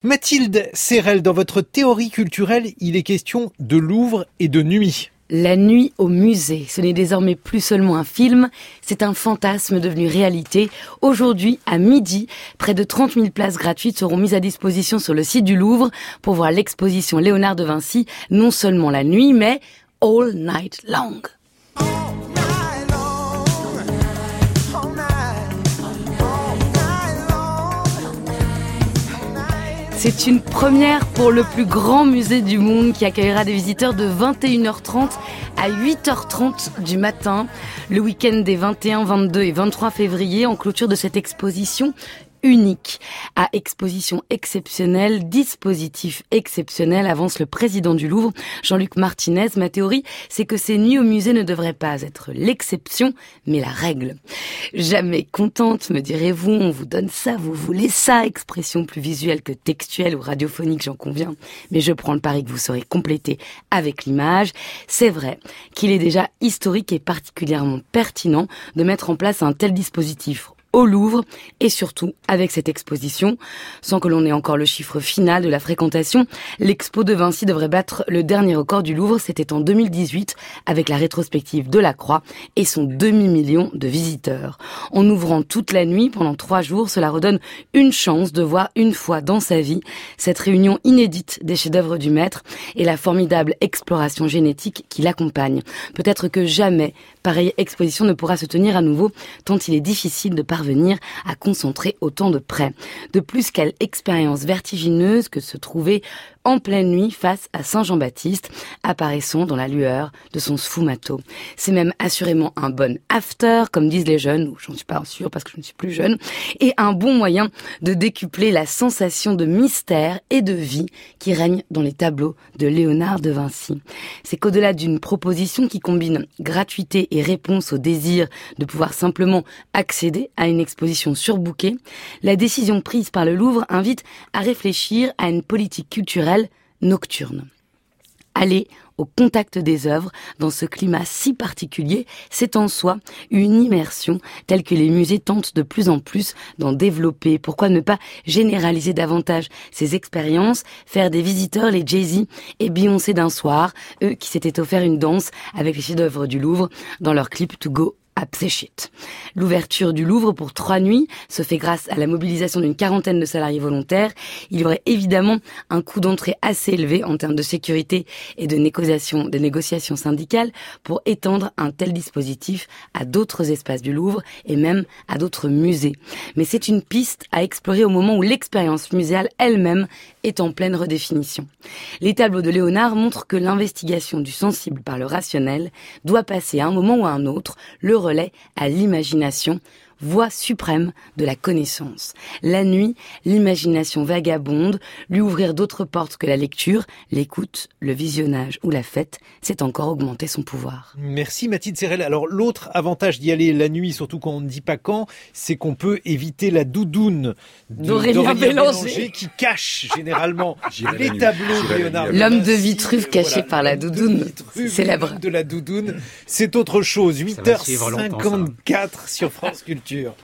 Mathilde Serrel, dans votre théorie culturelle, il est question de Louvre et de nuit. La nuit au musée, ce n'est désormais plus seulement un film, c'est un fantasme devenu réalité. Aujourd'hui, à midi, près de 30 000 places gratuites seront mises à disposition sur le site du Louvre pour voir l'exposition Léonard de Vinci, non seulement la nuit, mais all night long. C'est une première pour le plus grand musée du monde qui accueillera des visiteurs de 21h30 à 8h30 du matin, le week-end des 21, 22 et 23 février, en clôture de cette exposition unique. À exposition exceptionnelle, dispositif exceptionnel, avance le président du Louvre, Jean-Luc Martinez. Ma théorie, c'est que ces nuits au musée ne devraient pas être l'exception, mais la règle. Jamais contente, me direz-vous, on vous donne ça, vous voulez ça, expression plus visuelle que textuelle ou radiophonique, j'en conviens, mais je prends le pari que vous saurez compléter avec l'image. C'est vrai qu'il est déjà historique et particulièrement pertinent de mettre en place un tel dispositif au Louvre et surtout avec cette exposition. Sans que l'on ait encore le chiffre final de la fréquentation, l'expo de Vinci devrait battre le dernier record du Louvre, c'était en 2018 avec la rétrospective de la Croix et son demi-million de visiteurs. En ouvrant toute la nuit pendant 3 jours, cela redonne une chance de voir une fois dans sa vie cette réunion inédite des chefs-d'œuvre du maître et la formidable exploration génétique qui l'accompagne. Peut-être que jamais pareille exposition ne pourra se tenir à nouveau tant il est difficile de parvenir à concentrer autant de près. De plus, quelle expérience vertigineuse que de se trouver en pleine nuit face à Saint-Jean-Baptiste, apparaissant dans la lueur de son sfumato. C'est même assurément un bon after, comme disent les jeunes, ou j'en suis pas sûre parce que je ne suis plus jeune, et un bon moyen de décupler la sensation de mystère et de vie qui règne dans les tableaux de Léonard de Vinci. C'est qu'au-delà d'une proposition qui combine gratuité et réponse au désir de pouvoir simplement accéder à une exposition surbookée, la décision prise par le Louvre invite à réfléchir à une politique culturelle nocturne. Aller au contact des œuvres dans ce climat si particulier, c'est en soi une immersion telle que les musées tentent de plus en plus d'en développer. Pourquoi ne pas généraliser davantage ces expériences, faire des visiteurs les Jay-Z et Beyoncé d'un soir, eux qui s'étaient offert une danse avec les chefs-d'œuvre du Louvre dans leur clip To Go Apeshit. L'ouverture du Louvre pour 3 nuits se fait grâce à la mobilisation d'une 40aine de salariés volontaires. Il y aurait évidemment un coût d'entrée assez élevé en termes de sécurité et de négociations syndicales pour étendre un tel dispositif à d'autres espaces du Louvre et même à d'autres musées. Mais c'est une piste à explorer au moment où l'expérience muséale elle-même est en pleine redéfinition. Les tableaux de Léonard montrent que l'investigation du sensible par le rationnel doit passer à un moment ou à un autre le relais à l'imagination, voie suprême de la connaissance. La nuit, l'imagination vagabonde, lui ouvrir d'autres portes que la lecture, l'écoute, le visionnage ou la fête, c'est encore augmenter son pouvoir. Merci Mathilde Serrel. Alors l'autre avantage d'y aller la nuit, surtout quand on ne dit pas quand, c'est qu'on peut éviter la doudoune d'Aurélien Bélanger qui cache généralement les tableaux de Léonard. L'homme de Vitruve caché par la doudoune, célèbre. De la doudoune, c'est autre chose. 8h54 sur France Culture.